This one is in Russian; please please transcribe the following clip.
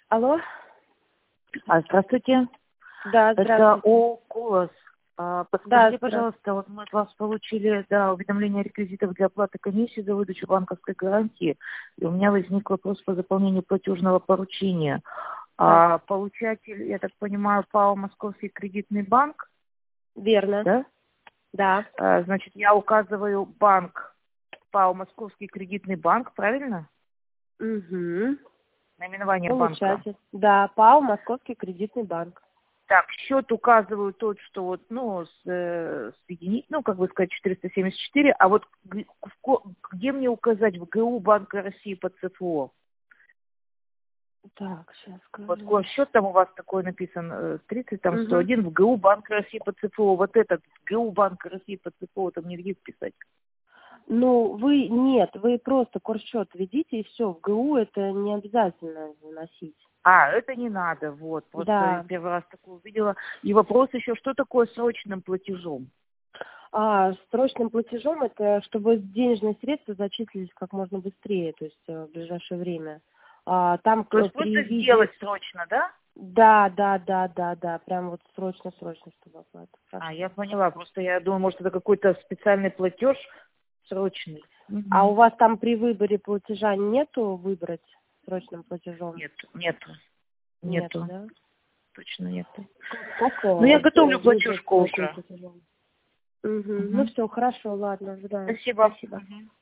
Алло? Здравствуйте. Да, Это здравствуйте. ОКОС. Да, Подскажите, пожалуйста, вот мы от вас получили уведомление реквизитов для оплаты комиссии за выдачу банковской гарантии, и у меня возник вопрос по заполнению платежного поручения. Получатель, я так понимаю, ПАО «Московский кредитный банк», Верно. да? Да. Значит, я указываю банк ПАО «Московский кредитный банк», правильно? Угу. Наименование банка. Получатель. Да, ПАО «Московский кредитный банк». Так, счет указываю тот, что вот, соединить, как бы сказать, 474, а вот где мне указать в ГУ Банка России по ЦФО? Так, сейчас Вот скажу. счет там у вас такой написан, 30, там 101, в ГУ Банка России по ЦФО. Вот этот ГУ Банка России по ЦФО там нигде вписать. Ну, вы просто курсчет введите, и все. В ГУ это не обязательно выносить. Это не надо, вот. Просто я Да. первый раз такое увидела. И вопрос еще, что такое срочным платежом? Срочным платежом это чтобы денежные средства зачислились как можно быстрее, то есть в ближайшее время. Там То есть при просто виде... сделать срочно, да? Да. Прям вот срочно, чтобы оплата. Я поняла. Просто я думаю, может, это какой-то специальный платеж срочный. А у вас там при выборе платежа нету выбрать срочным платежом? Нету. Да? Точно нету. Как Я готовлю выбрать платежку срочным уже. платежом? Ну все, хорошо, ладно, ожидаю. Спасибо. Спасибо.